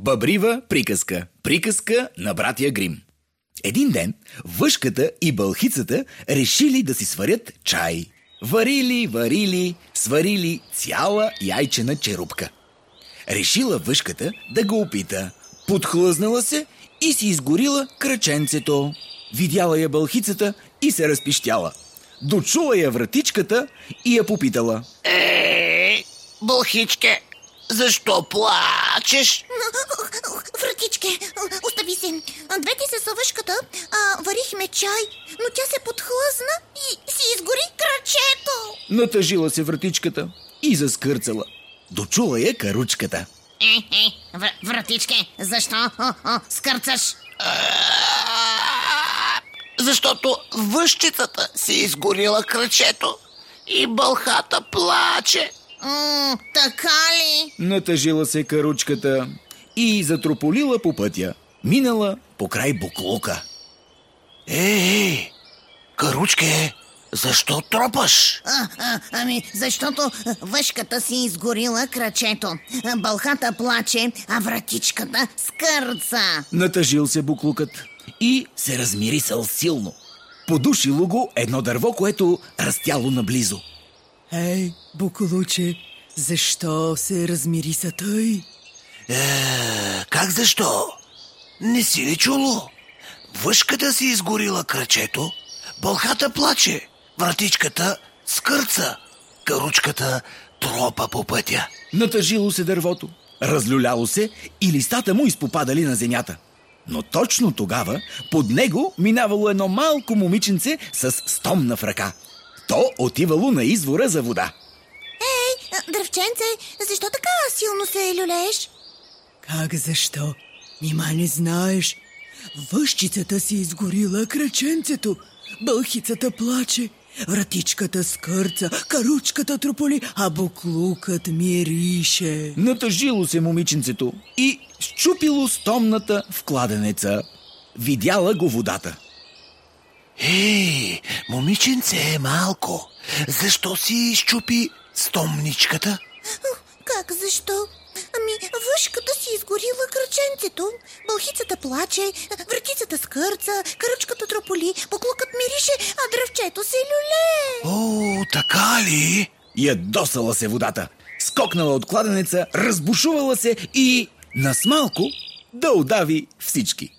Бъбрива приказка. Приказка на братя Грим. Един ден въшката и бълхицата решили да си сварят чай. Варили, сварили цяла яйчена черупка. Решила въшката да го опита. Подхлъзнала се и си изгорила краченцето. Видяла я бълхицата и се разпищяла. Дочула я вратичката и я попитала: Бълхичке, защо плачеш? Вратичке, остави се. Двете с въшката варихме чай, но тя се подхлъзна и си изгори крачето. Натъжила се вратичката и заскърцала. Дочула я каручката. Вратичке, защо скърцаш? Защото въшчицата си изгорила крачето и бълхата плаче. Така ли? Натъжила се каручката и затрополила по пътя. Минала покрай буклука. Каручке, защо тропаш? Защото въшката си изгорила крачето. Бълхата плаче, а вратичката скърца. Натъжил се буклукът и се размирисал силно. Подушило го едно дърво, което растяло наблизо. Ей, буклуче, защо се размириса тъй? Как защо? Не си ли чуло? Въшката си изгорила крачето, бълхата плаче, вратичката скърца, каручката тропа по пътя. Натъжило се дървото, разлюляло се и листата му изпопадали на земята. Но точно тогава под него минавало едно малко момиченце с стомна в ръка. То отивало на извора за вода. Дръвченце, защо така силно се люлееш? Как защо? Нима не знаеш. Въшчицата си изгорила краченцето, бълхицата плаче, вратичката скърца, каручката трополи, а буклукът мирише. Натъжило се момиченцето и счупило стомната в кладенеца. Видяла го водата. Момиченце малко, защо си счупи стомничката? Как защо? Въшката си изгорила краченцето, бълхицата плаче, вратицата скърца, каручката трополи, буклукът мирише, а дръвчето се люлее. Така ли? Ядосала се водата, скокнала от кладенеца, разбушувала се и насмалко да удави всички.